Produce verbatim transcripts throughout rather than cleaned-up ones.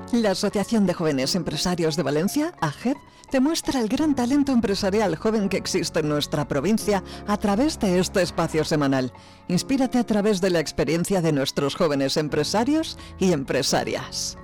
La Asociación de Jóvenes Empresarios de Valencia, A G E V, te muestra el gran talento empresarial joven que existe en nuestra provincia a través de este espacio semanal. Inspírate a través de la experiencia de nuestros jóvenes empresarios y empresarias.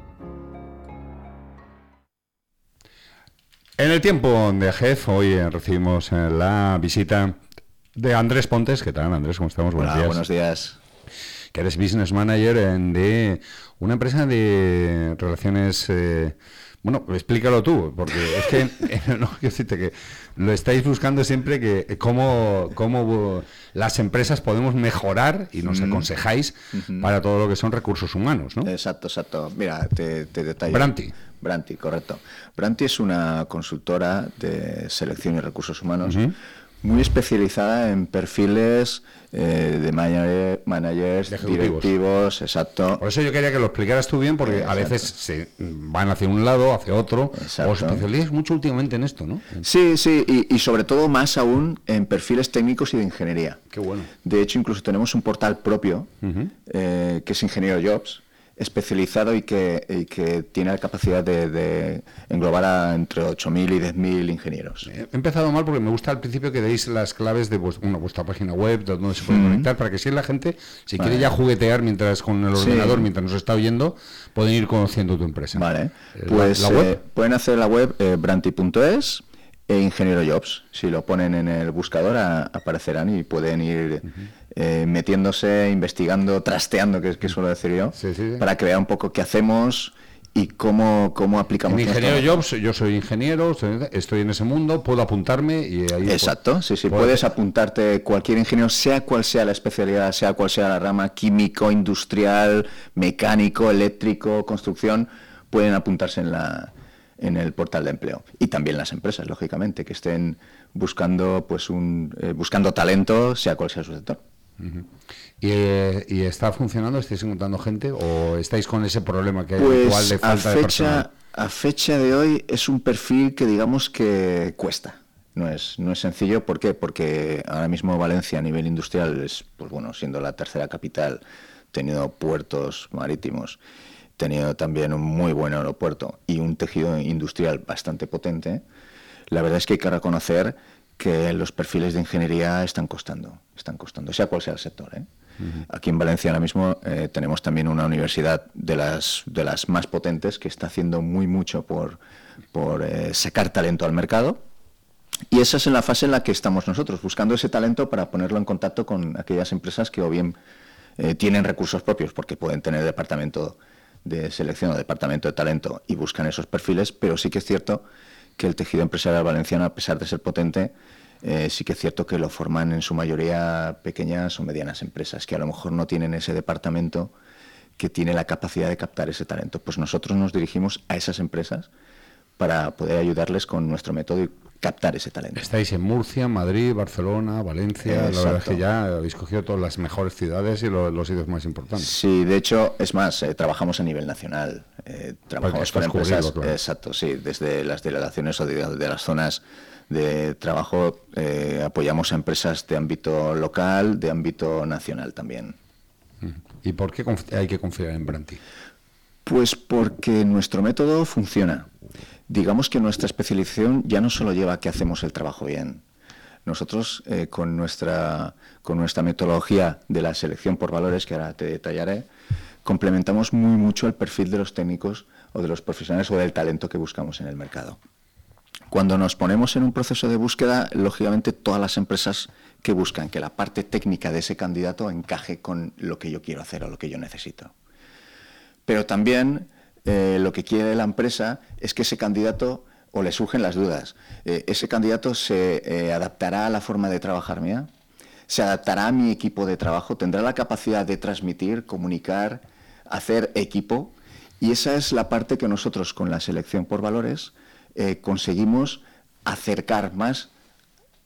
En el tiempo de A G E V, hoy recibimos la visita de Andrés Pontes. ¿Qué tal, Andrés? ¿Cómo estamos? Buenos Hola, días. buenos días. Que eres Business Manager de una empresa de relaciones... Eh, bueno, explícalo tú, porque es que, eh, no, quiero decirte que lo estáis buscando siempre, que cómo, cómo las empresas podemos mejorar y nos mm. aconsejáis mm-hmm. para todo lo que son recursos humanos, ¿no? Exacto, exacto. Mira, te, te detallo. Branti. Branti, correcto. Branti es una consultora de selección y recursos humanos uh-huh. muy especializada en perfiles eh, de manager, managers, directivos, exacto. Por eso yo quería que lo explicaras tú bien, porque exacto. a veces se van hacia un lado, hacia otro, exacto. os especializáis mucho últimamente en esto, ¿no? Sí, sí, y, y sobre todo más aún en perfiles técnicos y de ingeniería. Qué bueno. De hecho, incluso tenemos un portal propio, uh-huh. eh, que es Ingeniero Jobs, especializado y que, y que tiene la capacidad de, de englobar a entre ocho mil y diez mil ingenieros. He empezado mal porque me gusta al principio que deis las claves de vuestra, bueno, vuestra página web, de donde se puede mm. conectar, para que si la gente, si vale. quiere ya juguetear mientras con el ordenador, sí. mientras nos está oyendo, pueden ir conociendo tu empresa. Vale, pues la, la web. Eh, pueden hacer la web eh, branti punto es e Ingeniero Jobs. Si lo ponen en el buscador a, aparecerán y pueden ir... Uh-huh. Eh, metiéndose, investigando, trasteando, que, que suelo decir yo, sí, sí, sí. para que vea un poco qué hacemos y cómo, cómo aplicamos. En Ingeniero Jobs, yo soy ingeniero, estoy en ese mundo, puedo apuntarme y ahí... Exacto, pues, sí, sí, puedes, puedes apuntarte cualquier ingeniero, sea cual sea la especialidad, sea cual sea la rama, químico, industrial, mecánico, eléctrico, construcción, pueden apuntarse en la... en el portal de empleo. Y también las empresas, lógicamente, que estén buscando pues un eh, buscando talento, sea cual sea su sector. Uh-huh. ¿Y, eh, ¿Y está funcionando? ¿Estáis encontrando gente o estáis con ese problema que hay pues actual de falta fecha, de personal? A fecha de hoy es un perfil que digamos que cuesta. No es no es sencillo. ¿Por qué? Porque ahora mismo Valencia a nivel industrial es, pues bueno, siendo la tercera capital, teniendo puertos marítimos, teniendo también un muy buen aeropuerto y un tejido industrial bastante potente, la verdad es que hay que reconocer que los perfiles de ingeniería están costando, están costando, sea cual sea el sector, ¿eh? Uh-huh. Aquí en Valencia ahora mismo eh, tenemos también una universidad de las de las más potentes que está haciendo muy mucho por, por eh, sacar talento al mercado, y esa es en la fase en la que estamos nosotros, buscando ese talento para ponerlo en contacto con aquellas empresas que o bien eh, tienen recursos propios, porque pueden tener departamento de selección o departamento de talento y buscan esos perfiles, pero sí que es cierto que el tejido empresarial valenciano, a pesar de ser potente, eh, sí que es cierto que lo forman en su mayoría pequeñas o medianas empresas, que a lo mejor no tienen ese departamento que tiene la capacidad de captar ese talento. Pues nosotros nos dirigimos a esas empresas para poder ayudarles con nuestro método y captar ese talento. Estáis en Murcia, Madrid, Barcelona, Valencia. Eh, la verdad es que ya habéis cogido todas las mejores ciudades y lo, los sitios más importantes. Sí, de hecho, es más, eh, trabajamos a nivel nacional. Eh, trabajamos con empresas, cubrirlo, claro. Exacto, sí, desde las delegaciones o de, de las zonas de trabajo eh, apoyamos a empresas de ámbito local, de ámbito nacional también. ¿Y por qué conf- hay que confiar en Branti? Pues porque nuestro método funciona. Digamos que nuestra especialización ya no solo lleva a que hacemos el trabajo bien. Nosotros, eh, con nuestra con nuestra metodología de la selección por valores, que ahora te detallaré, complementamos muy mucho el perfil de los técnicos o de los profesionales o del talento que buscamos en el mercado. Cuando nos ponemos en un proceso de búsqueda, lógicamente todas las empresas que buscan que la parte técnica de ese candidato encaje con lo que yo quiero hacer o lo que yo necesito. Pero también eh, lo que quiere la empresa es que ese candidato, o le surgen las dudas, eh, ese candidato se eh, adaptará a la forma de trabajar mía, se adaptará a mi equipo de trabajo, tendrá la capacidad de transmitir, comunicar, hacer equipo, y esa es la parte que nosotros con la selección por valores eh, conseguimos acercar más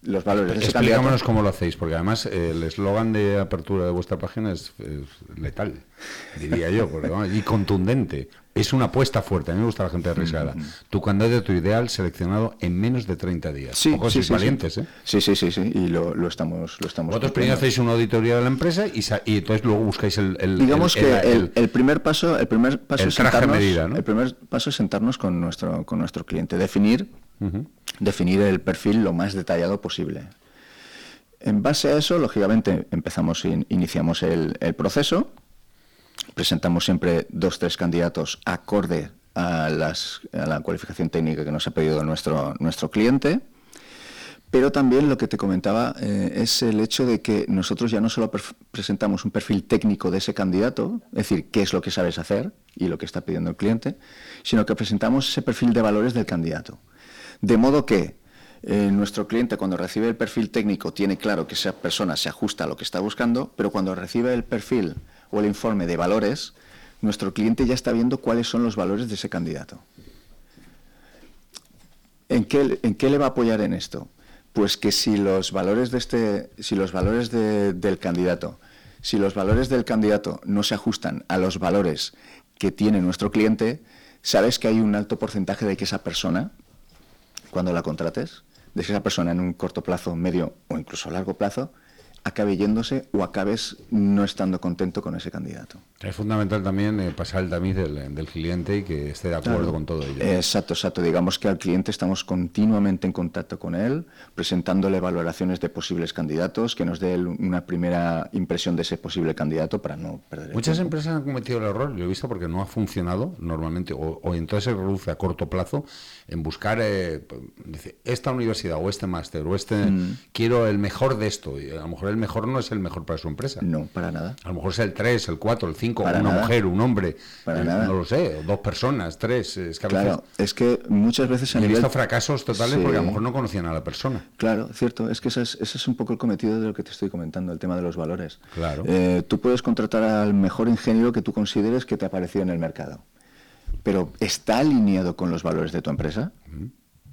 los valores de ese Explícanos candidato. cómo lo hacéis, porque además eh, el eslogan de apertura de vuestra página es, es letal, diría yo, porque, vamos, y contundente. Es una apuesta fuerte, a mí me gusta la gente arriesgada. Mm-hmm. Tu candidato ideal seleccionado en menos de treinta días. Sí, Ojos sí, y sí, valientes, sí. ¿eh? Sí, sí, sí, sí, y lo, lo estamos lo estamos Vosotros primero hacéis una auditoría de la empresa y, y entonces luego buscáis el... el Digamos el, que el, el, el primer paso, el primer paso el es traje sentarnos, medida, ¿no? El primer paso es sentarnos con nuestro, con nuestro cliente, definir, uh-huh. definir el perfil lo más detallado posible. En base a eso, lógicamente, empezamos, in, iniciamos el, el proceso, presentamos siempre dos, tres candidatos acorde a, las, a la cualificación técnica que nos ha pedido nuestro, nuestro cliente, pero también lo que te comentaba eh, es el hecho de que nosotros ya no solo presentamos un perfil técnico de ese candidato, es decir, qué es lo que sabes hacer y lo que está pidiendo el cliente, sino que presentamos ese perfil de valores del candidato. De modo que eh, nuestro cliente, cuando recibe el perfil técnico, tiene claro que esa persona se ajusta a lo que está buscando, pero cuando recibe el perfil o el informe de valores, nuestro cliente ya está viendo cuáles son los valores de ese candidato. ¿En qué, en qué le va a apoyar en esto? Pues que si los valores de este, si los valores de, del candidato, si los valores del candidato no se ajustan a los valores que tiene nuestro cliente, sabes que hay un alto porcentaje de que esa persona, cuando la contrates, de que esa persona en un corto plazo, medio o incluso largo plazo, acabe yéndose o acabes no estando contento con ese candidato. Es fundamental también eh, pasar el tamiz del, del cliente y que esté de acuerdo claro. con todo ello. Exacto, exacto. Digamos que al cliente estamos continuamente en contacto con él, presentándole valoraciones de posibles candidatos, que nos dé una primera impresión de ese posible candidato para no perder el Muchas tiempo. empresas han cometido el error, lo he visto porque no ha funcionado normalmente, o, o entonces se reduce a corto plazo en buscar eh, dice, esta universidad o este máster o este, mm. quiero el mejor de esto, y a lo mejor el mejor no es el mejor para su empresa. No, para nada. A lo mejor es el tres, el cuatro, el cinco, para una nada. mujer, un hombre, para eh, nada. no lo sé, dos personas, tres. Es que a claro, veces es que muchas veces a he nivel... visto fracasos totales sí. porque a lo mejor no conocían a la persona. Claro, cierto, es que ese es, ese es un poco el cometido de lo que te estoy comentando, el tema de los valores. Claro. Eh, tú puedes contratar al mejor ingeniero que tú consideres que te ha aparecido en el mercado, pero ¿está alineado con los valores de tu empresa? Uh-huh.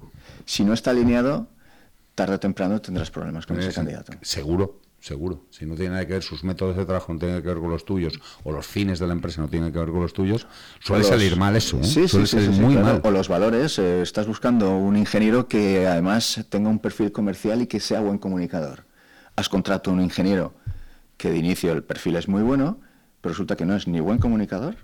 Si no está alineado, tarde o temprano tendrás problemas con es, ese candidato. Seguro. Seguro, si no tiene nada que ver, sus métodos de trabajo no tienen que ver con los tuyos, o los fines de la empresa no tienen que ver con los tuyos, suele los, salir mal eso, ¿eh? Sí, suele sí, salir sí, muy sí, claro. mal. O los valores, eh, estás buscando un ingeniero que además tenga un perfil comercial y que sea buen comunicador. Has contratado a un ingeniero que de inicio el perfil es muy bueno, pero resulta que no es ni buen comunicador,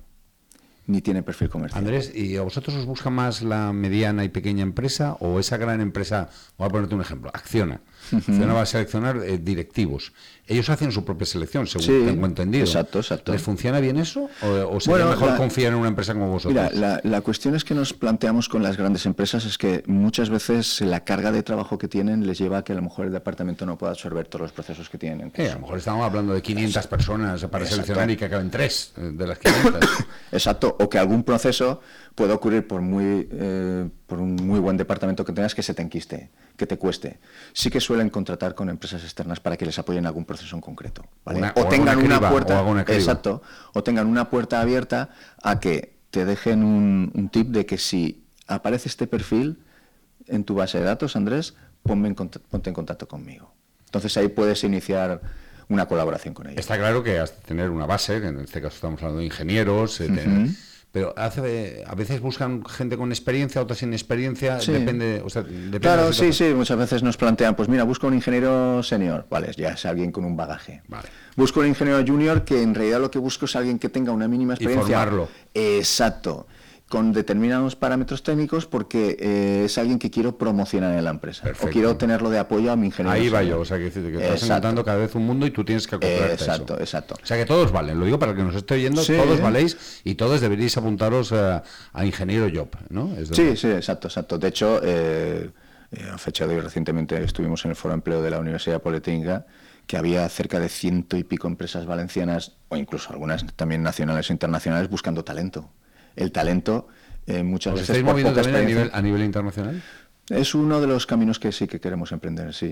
ni tiene perfil comercial. Andrés, ¿y a vosotros os busca más la mediana y pequeña empresa o esa gran empresa? Voy a ponerte un ejemplo, Acciona. Uh-huh. Acciona va a seleccionar eh, directivos. Ellos hacen su propia selección, según sí, tengo entendido. Exacto, exacto. ¿Les funciona bien eso? ¿O, o sería bueno, mejor la, confiar en una empresa como vosotros? Mira, la, la cuestión es que nos planteamos con las grandes empresas es que muchas veces la carga de trabajo que tienen les lleva a que a lo mejor el departamento no pueda absorber todos los procesos que tienen en curso. Eh, a lo mejor estamos hablando de quinientas personas para exacto. seleccionar y que acaben tres de las quinientas. Exacto, o que algún proceso puede ocurrir por muy eh, por un muy buen departamento que tengas que se te enquiste, que te cueste. Sí que suelen contratar con empresas externas para que les apoyen algún proceso en concreto, ¿vale? Una, o, o tengan una criba, puerta, o exacto, o tengan una puerta abierta a que te dejen un, un tip de que si aparece este perfil en tu base de datos, Andrés, ponme en cont- ponte en contacto conmigo. Entonces ahí puedes iniciar una colaboración con ellos. Está claro que has de tener una base, que en este caso estamos hablando de ingenieros, eh, tener, uh-huh. pero hace, a veces buscan gente con experiencia, otras sin experiencia, sí. depende, o sea, depende. Claro, sí, sí, muchas veces nos plantean, pues mira, busco un ingeniero senior, vale, ya es alguien con un bagaje. Vale. Busco un ingeniero junior que en realidad lo que busco es alguien que tenga una mínima experiencia. Y formarlo. Exacto. Con determinados parámetros técnicos porque eh, es alguien que quiero promocionar en la empresa. Perfecto. O quiero tenerlo de apoyo a mi ingeniero. Ahí va senior. yo, o sea, que, que estás exacto. encontrando cada vez un mundo y tú tienes que acoplarte exacto, a eso. Exacto, O sea, que todos valen, lo digo para el que nos esté oyendo, sí. todos valéis y todos deberíais apuntaros a, a Ingeniero Job, ¿no? Es sí, sí, exacto, exacto. De hecho, eh, a fecha de hoy recientemente estuvimos en el Foro de Empleo de la Universidad Politécnica, que había cerca de ciento y pico empresas valencianas, o incluso algunas también nacionales e internacionales, buscando talento. El talento... Eh, muchas ¿Os veces estáis moviendo también a nivel, a nivel internacional? Es uno de los caminos que sí que queremos emprender, sí.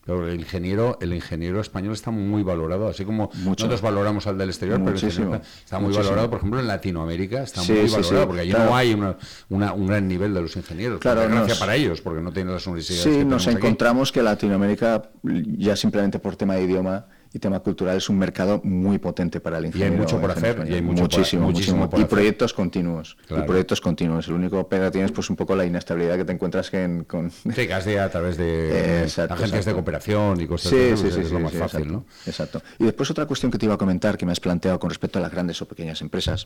Pero el ingeniero, el ingeniero español está muy valorado, así como Mucho. nosotros valoramos al del exterior, Muchísimo. pero el ingeniero está muy Muchísimo. valorado, por ejemplo, en Latinoamérica está Sí, muy sí, valorado, sí, porque allí claro. no hay una, una- un gran nivel de los ingenieros. Claro, gracias nos- para ellos, porque no tienen las universidades Sí, que nos tenemos aquí. encontramos que Latinoamérica, ya simplemente por tema de idioma y tema cultural, es un mercado muy potente para el Y hay ingeniero. mucho por ingeniero hacer, y español. hay mucho por- muchísimo, muchísimo muchísimo. por Y hacer. proyectos continuos. Claro. Y proyectos continuos. El único pega que tienes, pues un poco la inestabilidad que te encuentras que en, con... Sí, casi a través de Eh, eh, exacto, agencias exacto. de cooperación y cosas Sí, de sí, esas, sí, es sí, lo más sí, fácil, exacto, ¿no? exacto. Y después otra cuestión que te iba a comentar, que me has planteado con respecto a las grandes o pequeñas empresas.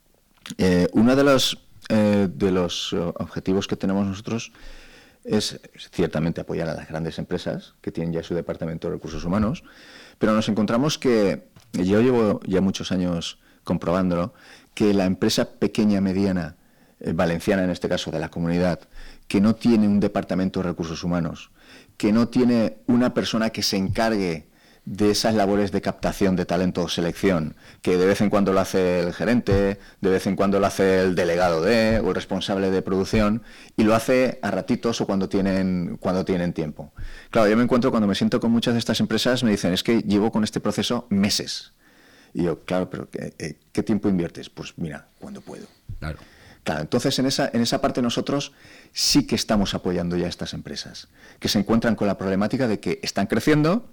Eh, uno de los, eh, de los eh, objetivos que tenemos nosotros es ciertamente apoyar a las grandes empresas que tienen ya su departamento de recursos humanos, pero nos encontramos que, yo llevo ya muchos años comprobándolo, que la empresa pequeña, mediana, eh, valenciana en este caso de la comunidad, que no tiene un departamento de recursos humanos, que no tiene una persona que se encargue de esas labores de captación de talento o selección, que de vez en cuando lo hace el gerente, de vez en cuando lo hace el delegado de o el responsable de producción, y lo hace a ratitos o cuando tienen, cuando tienen tiempo. Claro, yo me encuentro cuando me siento con muchas de estas empresas, me dicen, es que llevo con este proceso meses. Y yo, claro, pero ¿qué, qué tiempo inviertes? Pues mira, cuando puedo. Claro. Claro, entonces en esa, en esa parte nosotros sí que estamos apoyando ya a estas empresas, que se encuentran con la problemática de que están creciendo,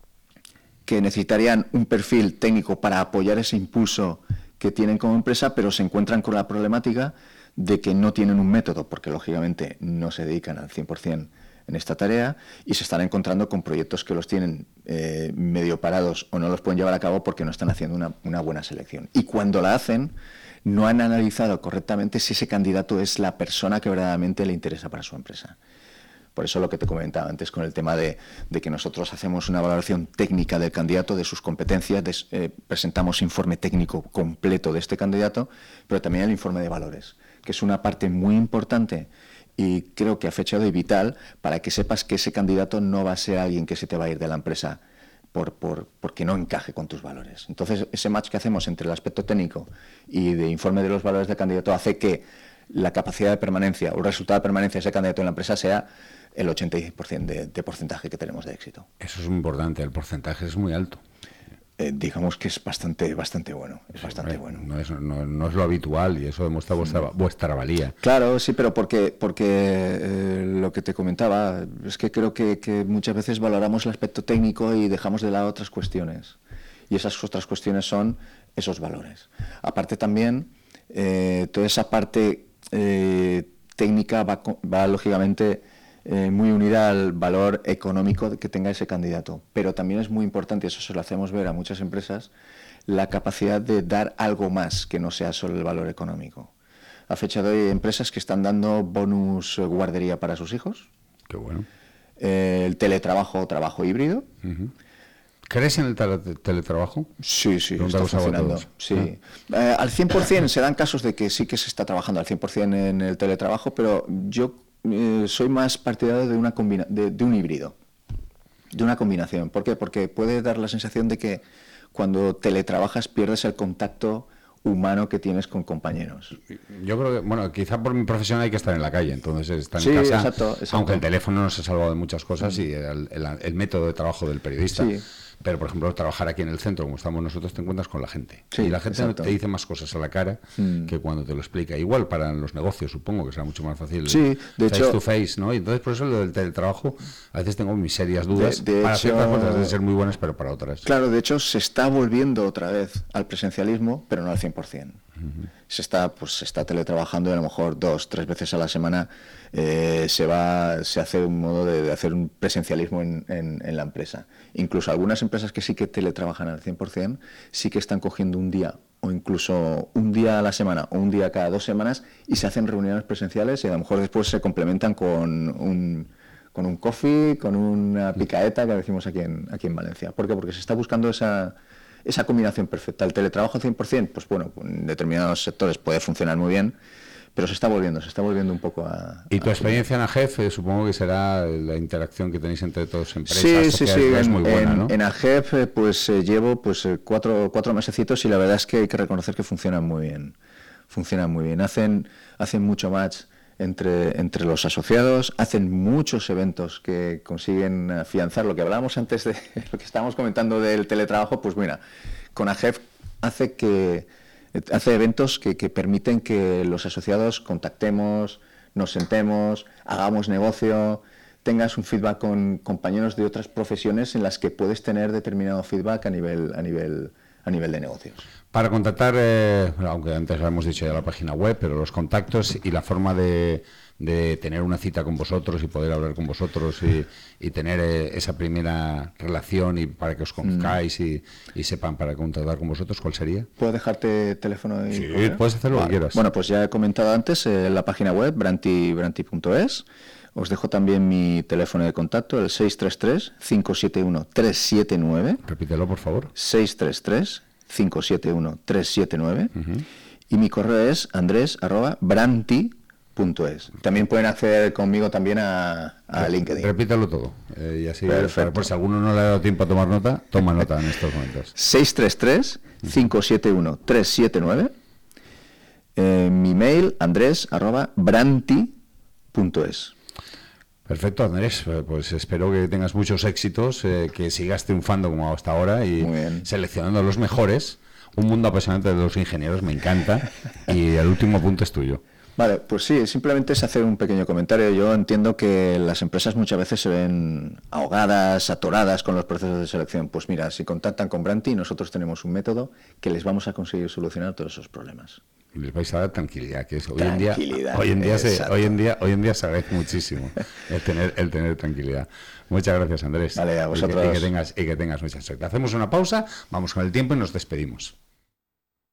que necesitarían un perfil técnico para apoyar ese impulso que tienen como empresa, pero se encuentran con la problemática de que no tienen un método, porque lógicamente no se dedican al cien por ciento en esta tarea y se están encontrando con proyectos que los tienen eh, medio parados o no los pueden llevar a cabo porque no están haciendo una, una buena selección. Y cuando la hacen, no han analizado correctamente si ese candidato es la persona que verdaderamente le interesa para su empresa. Por eso lo que te comentaba antes con el tema de, de que nosotros hacemos una valoración técnica del candidato, de sus competencias, de, eh, presentamos informe técnico completo de este candidato, pero también el informe de valores, que es una parte muy importante y creo que a fecha de hoy vital para que sepas que ese candidato no va a ser alguien que se te va a ir de la empresa por, por, porque no encaje con tus valores. Entonces, ese match que hacemos entre el aspecto técnico y de informe de los valores del candidato hace que la capacidad de permanencia o el resultado de permanencia de ese candidato en la empresa sea el ochenta y seis por ciento de, de porcentaje que tenemos de éxito. Eso es muy importante, el porcentaje es muy alto. Eh, digamos que es bastante bastante bueno, es Sí, bastante hombre, bueno. No es, no, no es lo habitual y eso demuestra vuestra, vuestra valía. Claro, sí, pero porque, porque eh, lo que te comentaba, es que creo que, que muchas veces valoramos el aspecto técnico y dejamos de lado otras cuestiones. Y esas otras cuestiones son esos valores. Aparte también, eh, toda esa parte eh, técnica va, va lógicamente eh, muy unida al valor económico que tenga ese candidato. Pero también es muy importante, eso se lo hacemos ver a muchas empresas, la capacidad de dar algo más que no sea solo el valor económico. A fecha de hoy hay empresas que están dando bonus guardería para sus hijos. Qué bueno. Eh, el teletrabajo o trabajo híbrido. Uh-huh. ¿Crees en el tele teletrabajo? Sí, sí, Pregunta está funcionando. Sí. ¿Ah? Eh, al cien por ciento se dan casos de que sí que se está trabajando al cien por ciento en el teletrabajo, pero yo eh, soy más partidario de, una combina de, de un híbrido, de una combinación. ¿Por qué? Porque puede dar la sensación de que cuando teletrabajas pierdes el contacto humano que tienes con compañeros. Yo creo que, bueno, quizá por mi profesión hay que estar en la calle, entonces estar sí, en casa, exacto, exacto. aunque el teléfono nos ha salvado de muchas cosas y el, el, el método de trabajo del periodista. Sí. Pero, por ejemplo, trabajar aquí en el centro, como estamos nosotros, te encuentras con la gente. Sí, y la gente exacto. te dice más cosas a la cara mm. que cuando te lo explica. Igual para los negocios, supongo que será mucho más fácil. Sí, de face hecho, to face, ¿no? Y entonces, por eso lo del teletrabajo, a veces tengo mis serias dudas. De, de para hecho, ciertas cosas deben ser muy buenas, pero para otras. Claro, de hecho, se está volviendo otra vez al presencialismo, pero no al cien por ciento. Uh-huh. Se está, pues, se está teletrabajando y a lo mejor dos, tres veces a la semana eh, se va, se hace un modo de, de hacer un presencialismo en, en, en la empresa. Incluso algunas empresas que sí que teletrabajan al cien por ciento sí que están cogiendo un día o incluso un día a la semana o un día cada dos semanas y se hacen reuniones presenciales y a lo mejor después se complementan con un, con un coffee, con una picaeta que decimos aquí en, aquí en Valencia. ¿Por qué? Porque se está buscando esa... esa combinación perfecta. El teletrabajo al cien por ciento, pues bueno, en determinados sectores puede funcionar muy bien, pero se está volviendo, se está volviendo un poco a... ¿Y tu a experiencia en AGEF, eh, supongo que será la interacción que tenéis entre todas las empresas? Sí, sí, sí, es en, muy buena, en, ¿no? en AGEF eh, pues eh, llevo pues eh, cuatro, cuatro mesecitos y la verdad es que hay que reconocer que funcionan muy bien, funcionan muy bien, hacen, hacen mucho match entre, entre los asociados, hacen muchos eventos que consiguen afianzar lo que hablábamos antes de lo que estábamos comentando del teletrabajo. Pues mira, con AGEF hace que hace eventos que, que permiten que los asociados contactemos, nos sentemos, hagamos negocio, tengas un feedback con compañeros de otras profesiones en las que puedes tener determinado feedback a nivel a nivel a nivel de negocios. Para contactar, eh, aunque antes lo hemos dicho ya la página web, pero los contactos y la forma de, de tener una cita con vosotros y poder hablar con vosotros y, y tener eh, esa primera relación y para que os conozcáis mm. y, y sepan para contactar con vosotros, ¿cuál sería? ¿Puedo dejarte teléfono y Sí, correo? Puedes hacer lo vale. que quieras. Bueno, pues ya he comentado antes eh, la página web branti punto es. Os dejo también mi teléfono de contacto, el seis tres tres, cinco siete uno, tres siete nueve. Repítelo, por favor. seis tres tres, cinco siete uno, tres siete nueve. Uh-huh. Y mi correo es andres arroba branti punto es. También pueden acceder conmigo también a, a LinkedIn. Repítelo todo. Eh, y así, Perfecto. por si alguno no le ha dado tiempo a tomar nota, toma nota en estos momentos. seis tres tres, cinco siete uno, tres siete nueve. Eh, mi mail, andres arroba branti punto es. Perfecto, Andrés. Pues espero que tengas muchos éxitos, eh, que sigas triunfando como hasta ahora y seleccionando los mejores. Un mundo apasionante de los ingenieros, me encanta. Y el último punto es tuyo. Vale, pues sí, simplemente es hacer un pequeño comentario. Yo entiendo que las empresas muchas veces se ven ahogadas, atoradas con los procesos de selección. Pues mira, si contactan con Branti, nosotros tenemos un método que les vamos a conseguir solucionar todos esos problemas. Les vais a dar tranquilidad, que es hoy tranquilidad, en día, hoy en día, se, hoy en día, hoy en día se agradece muchísimo el tener, el tener tranquilidad. Muchas gracias, Andrés. Vale, a vosotros. Y que, y que tengas, y que tengas mucha suerte. Hacemos una pausa, vamos con el tiempo y nos despedimos.